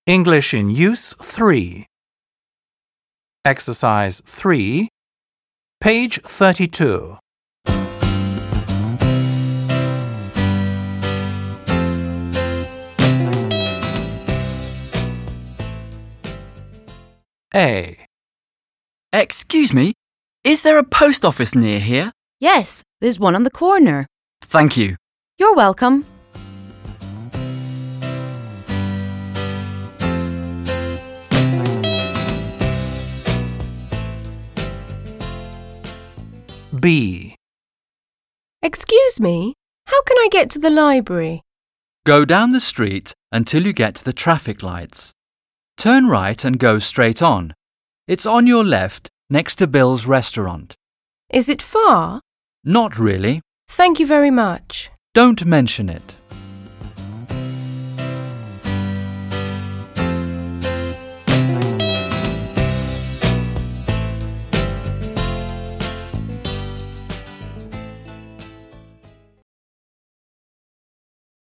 English in Use 3. Exercise 3, page 32. A. Excuse me, is there a post office near here? Yes, there's one on the corner. Thank you. You're welcome. B. Excuse me, how can I get to the library? Go down the street until you get to the traffic lights. Turn right and go straight on. It's on your left, next to Bill's restaurant. Is it far? Not really. Thank you very much. Don't mention it.